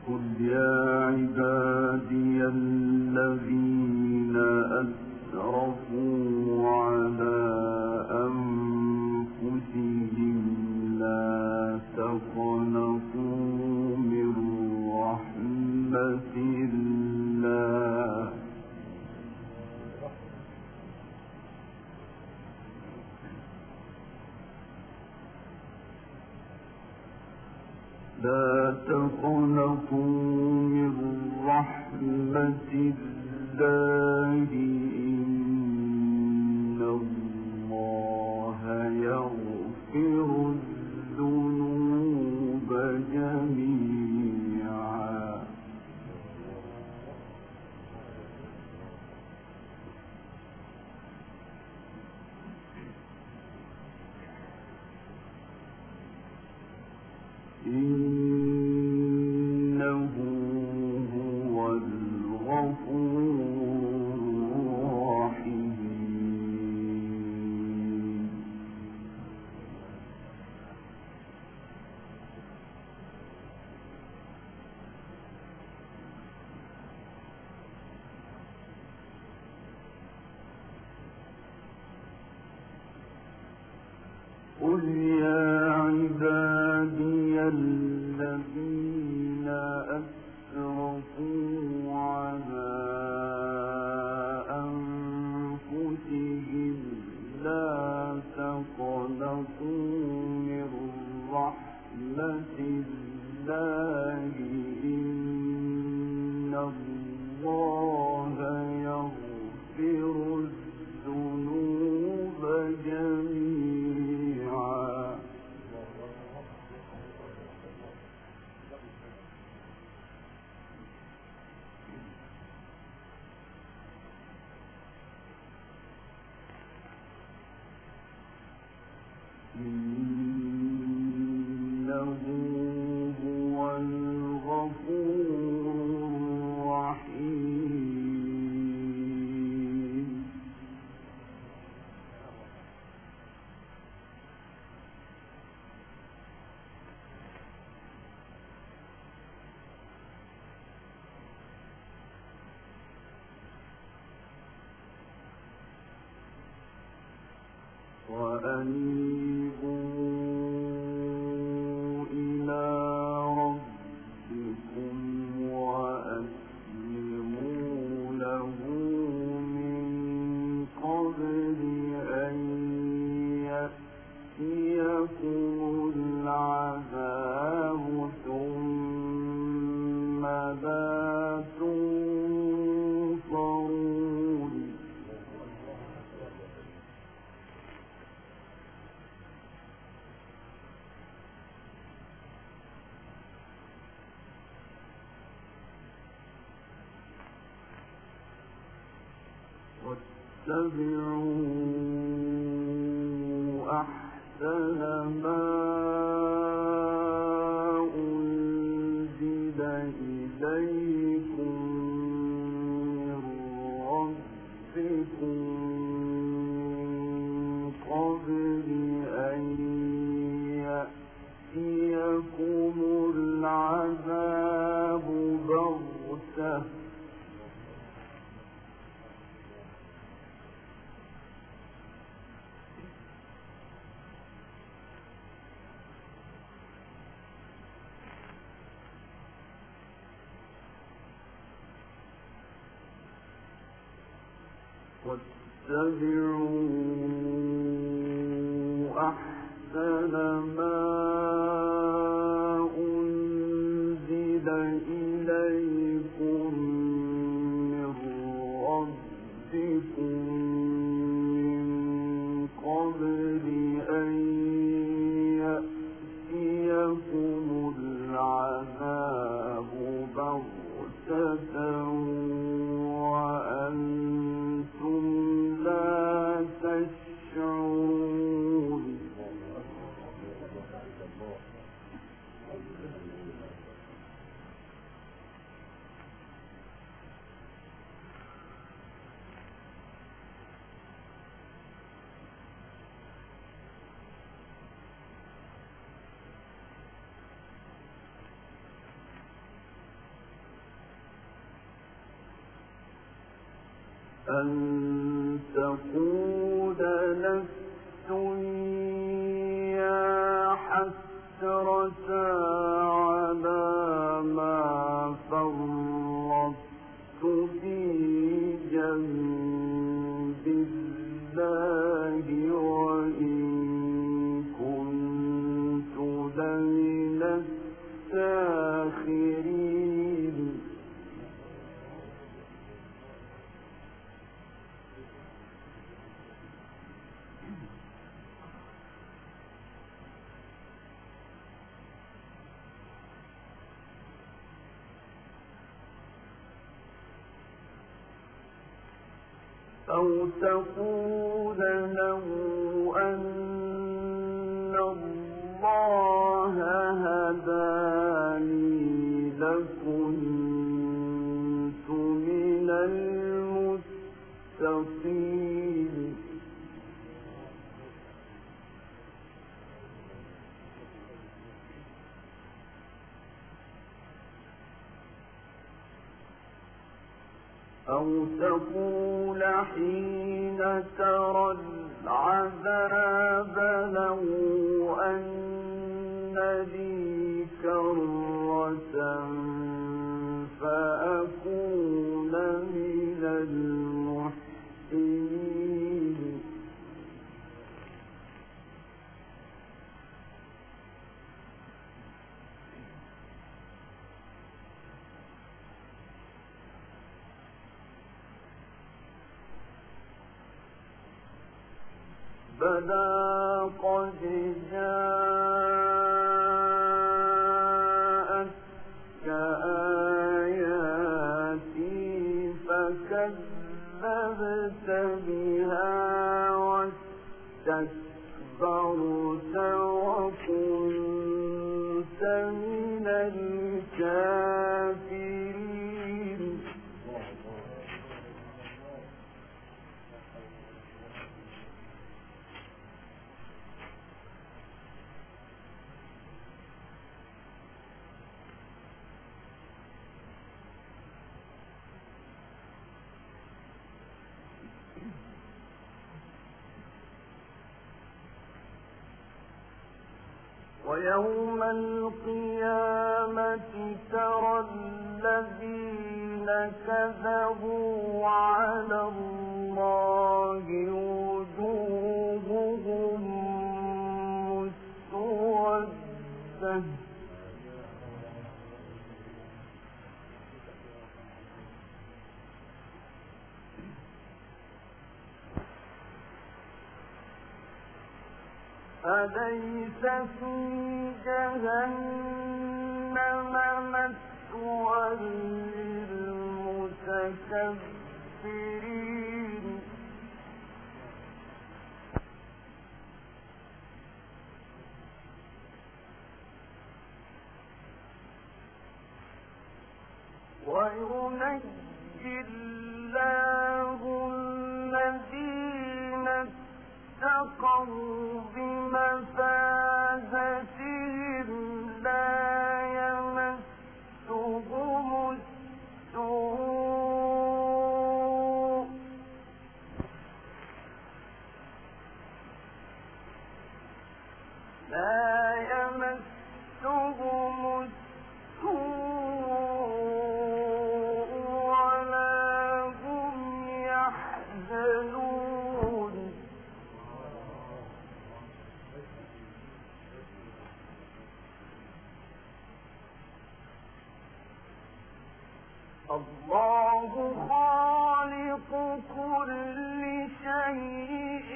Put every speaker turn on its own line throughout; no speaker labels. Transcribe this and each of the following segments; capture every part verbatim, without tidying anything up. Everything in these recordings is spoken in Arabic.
قل يا عبادي الذين أسرفوا على أنفسهم لا تقنطوا من رحمة الله لا تقنطوا من رحمة الله إن الله يغفر الذنوب جميعا إنه هو الغفور الرحيم قل يا عبادي الذين أسرفوا على أنفسهم لا تقنطوا من رحمة الله إن الله يغفر الذنوب جميعا إنه هو الغفور الرحيم وأنيبوا إلى ربكم وأسلموا له من قبل أن يأتيكم العذاب ثم لا تنصرون واتبعوا أحسن ما أنزل إليكم من ربكم من قبل أن يأتيكم العذاب بغتة واتبعوا أحسن ما أنزل إليكم من ربكم من قبل أن يأتيكم العذاب بغتة وأنتم لا تشعرون أن تقول نفس يا حسرة على ما فرطت في جنب الله وإن كنت لمن الساخرين. أو تقول لو أن الله هداني لكنت من المتقين. أو تقول حين ترى العذاب لو أن لي كرة فأكون من المحسنين. بلى قد جاءتك آياتي فكذبت بها واستكبرت وكنت من الكافرين. ويوم القيامة ترى الذين كذبوا على الله وجوههم مسودة أليس في جهنم مثوى للمتكبرين. وينجي الله الذين اتقوا بمفازتهم لا يمسهم السوء لا يمسهم السوء ولا هم يحزنون. الله خالق كل شيء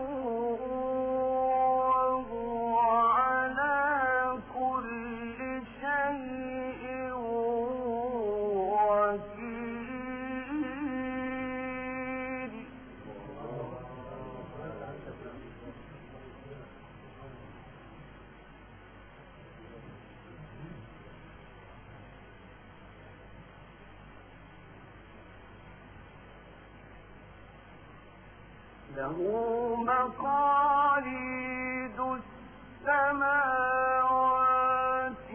وهو على كل شيء وكيل. له مقاليد السماوات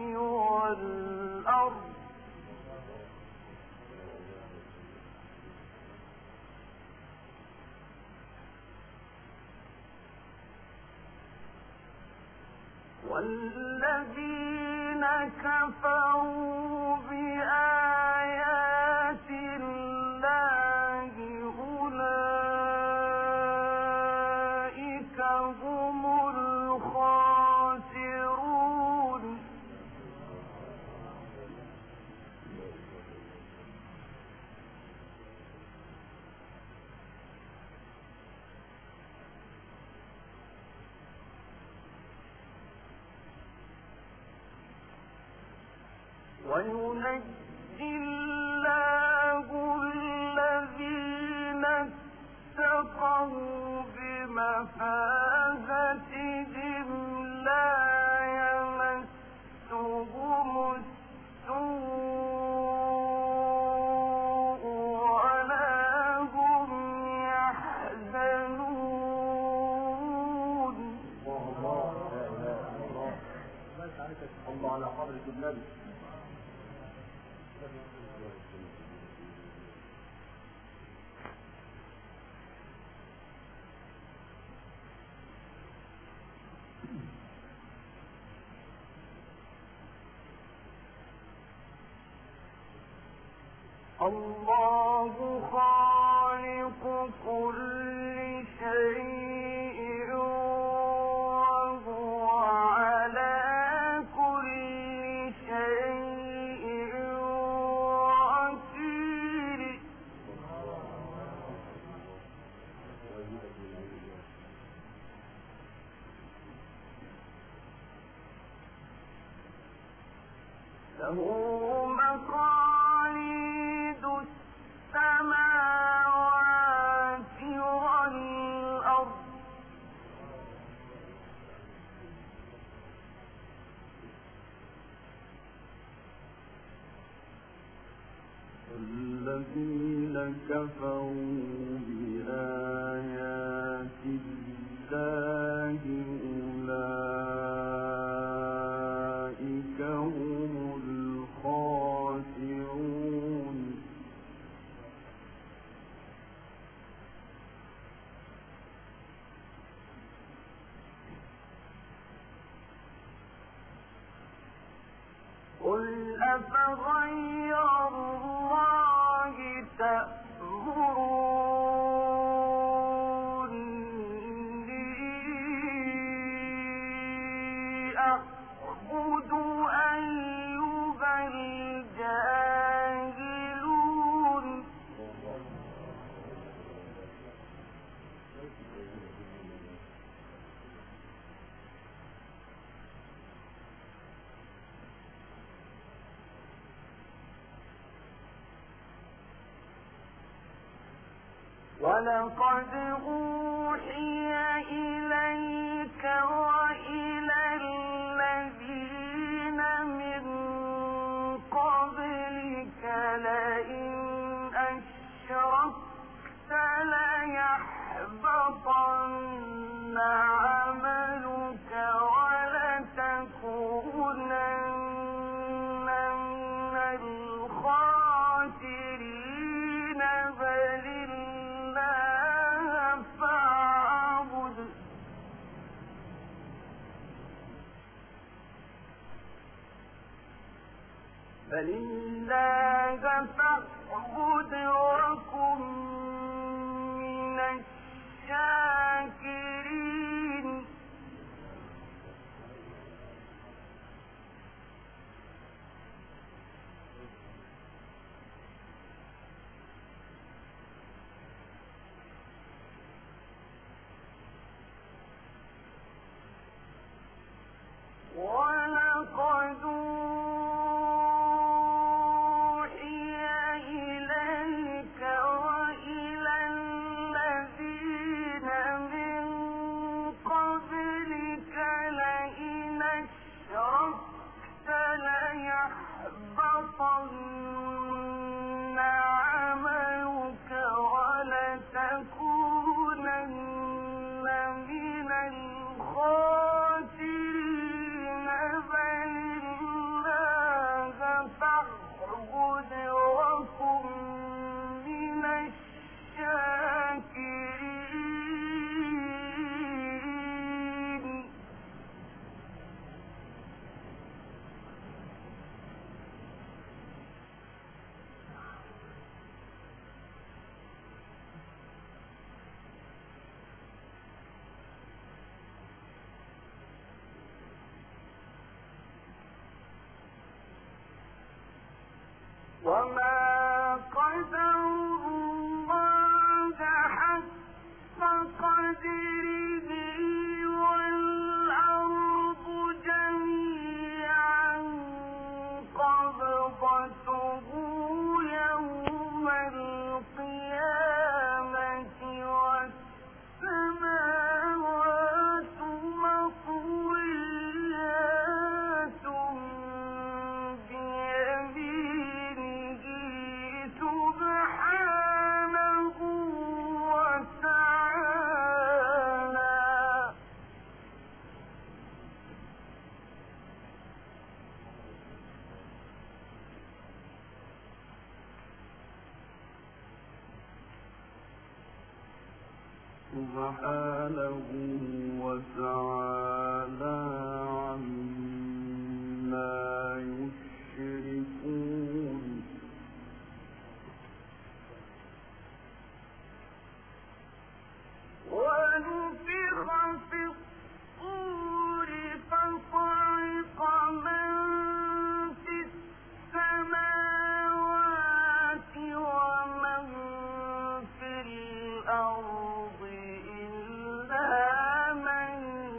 والأرض والذين كفروا بآيات الله أولئك هم الخاسرون. وينجي الله الذين اتقوا بمفازتهم لا يمسهم السوء ولا هم يحزنون.
الله الله الله على حضرة النبي.
الله خالق كل شيء وهو على كل شيء وكيل. له مقاليد السماوات والأرض
الذين كفروا بآيات الله أولئك هم الخاسرون.
قل أفغير الله تأمروني أعبد أيها الجاهلون. ولقد أوحي إليك وإلى الذين من قبلك لئن أشركت ليحبطن عملك ولتكونن من الخاسرين. بل الله فاعبد بل الله فاعبد وكن من الشاكرين. ولقد أوحي إليك وإلى الذين من قبلك لئن أشركت ليحبطن عملك ولتكونن من الخاسرين. بل الله فاعبد وكن من الشاكرين.
سبحانه وتعالى عما يشركون
ونفخ في الصور فصعق من في السماوات ومن في الأرض إلا من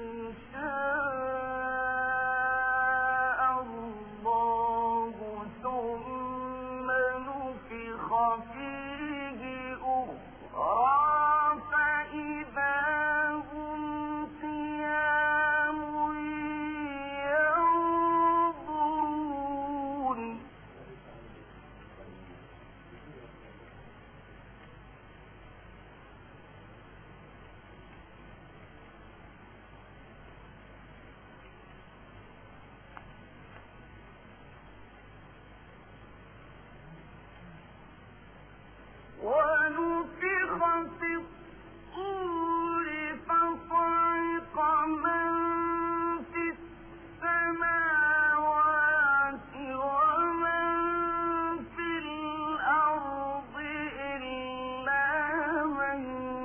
شاء الله ثم نفخ فيه أخرى فإذا هم قيام ينظرون ونفخ في الصور فصعق من في السماوات ومن في الأرض إلا من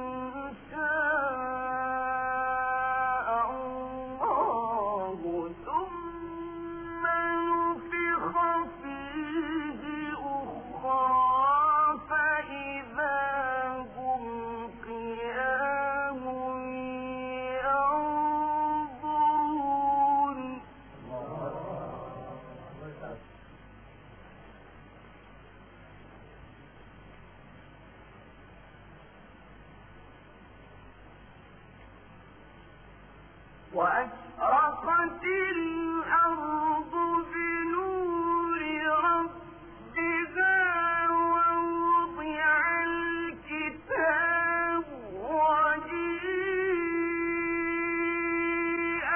شاء الله ثم نفخ فيه أخرى فإذا هم قيام ينظرون وأشرقت الأرض بنور ربها ووضع الكتاب وجيء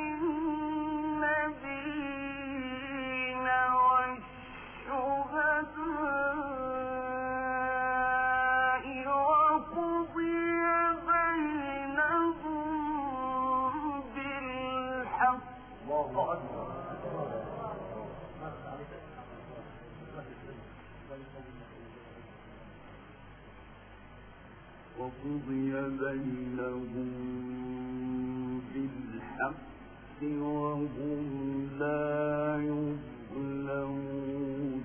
بالنبيين والشهداء وقضي بينهم بالحق
وقضي بينهم بالحق وهم لا يظلمون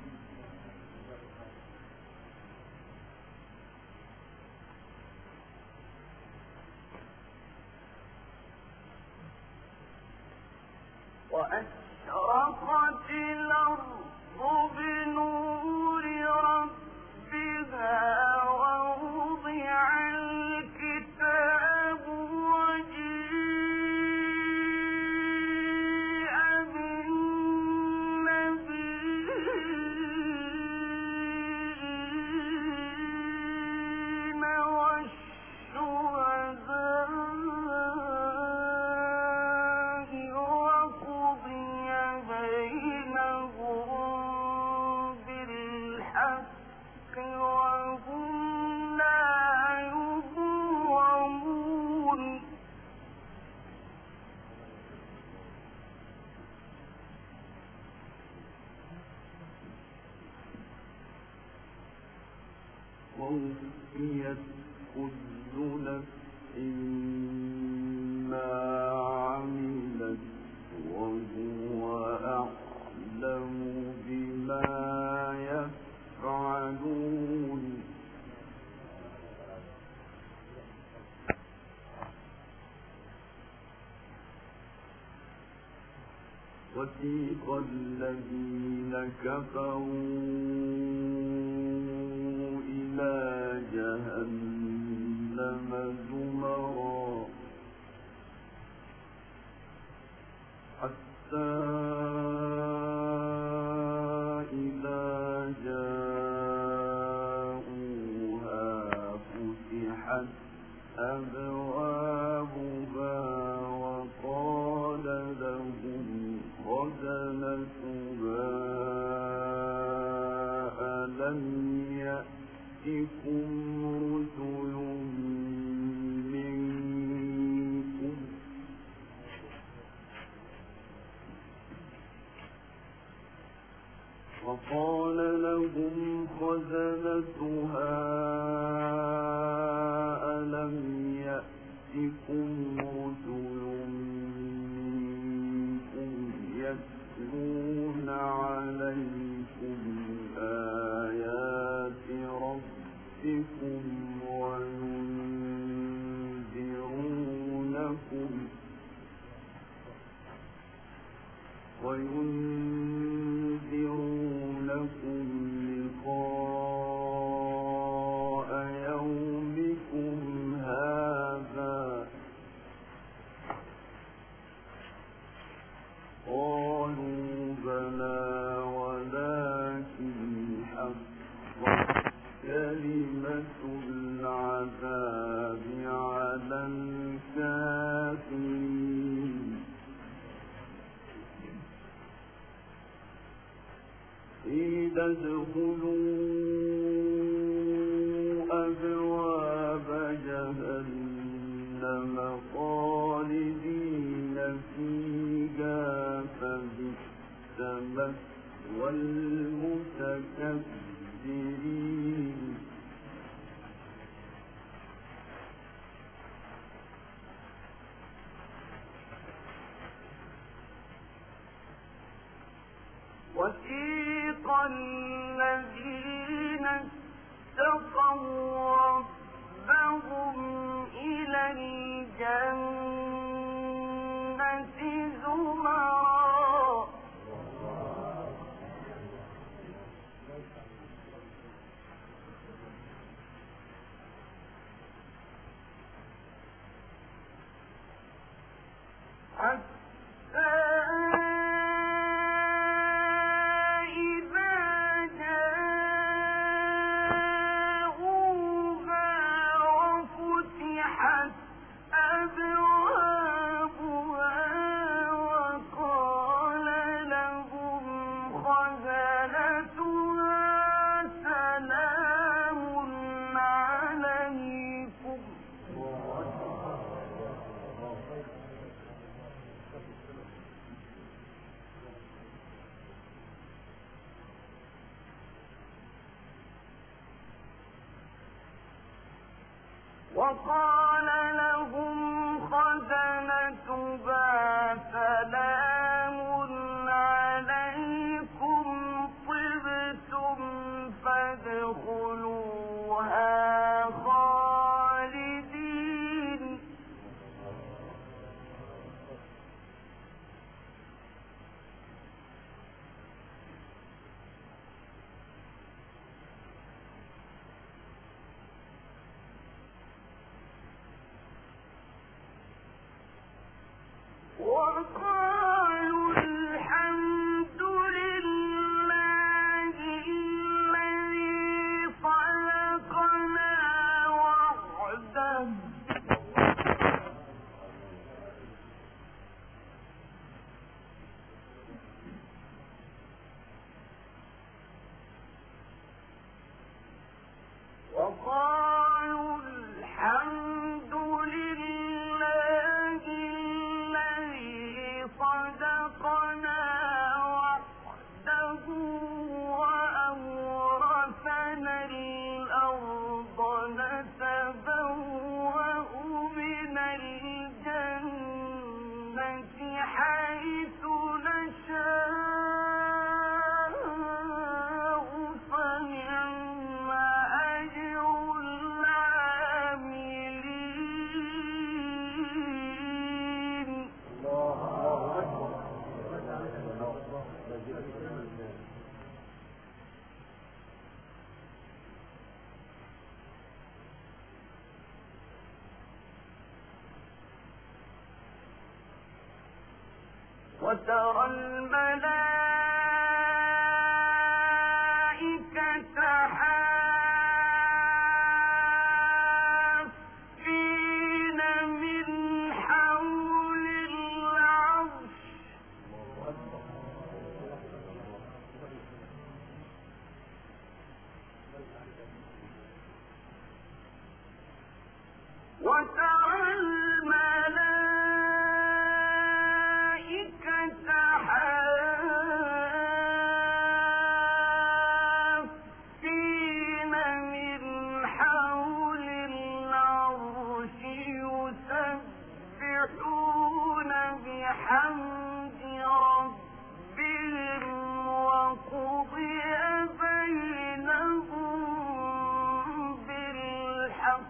وأشرقت الأرض بنور ربها ووضع الكتاب وجيء بالنبيين والشهداء وقضي بينهم بالحق وهم لا يظلمون
ووفيت كل نفس ما عملت وهو أعلم بما يفعلون وسيق الذين كفروا إلى جهنم زمرا حتى إذا جاءوها فتحت أبوابها وقال لهم خزنتها ألم يأتكم رسل منكم وقال لهم خزنتها ألم يأتكم رسل منكم يتلون عليكم آيات ربكم وينذرونكم وينذرونكم لقاء يومكم هذا قالوا بلى ولكن حقت كلمة العذاب على الكافرين قيل ادخلوا أبواب جهنم خالدين فيها فبئس مثوى المتكبرين وسيق الذين اتقوا ربهم إلى الجنة زمرا حتى وقال لهم خزنتها سلام عليكم طبتم فادخلوها خالدين وقالوا الحمد لله الذي خلقنا وحده وقالوا الحمد لله الذي
وترى الملائكة حافين من حول العرش وترى الملائكة حافين من حول العرش يسبحون بحمد ربهم وقضي بينهم بالحق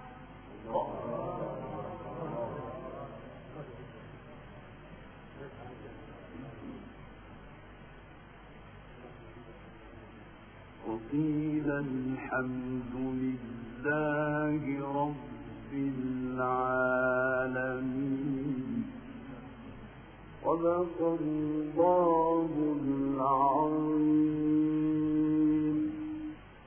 وقيل الحمد لله رب العالمين صدق الله العظيم.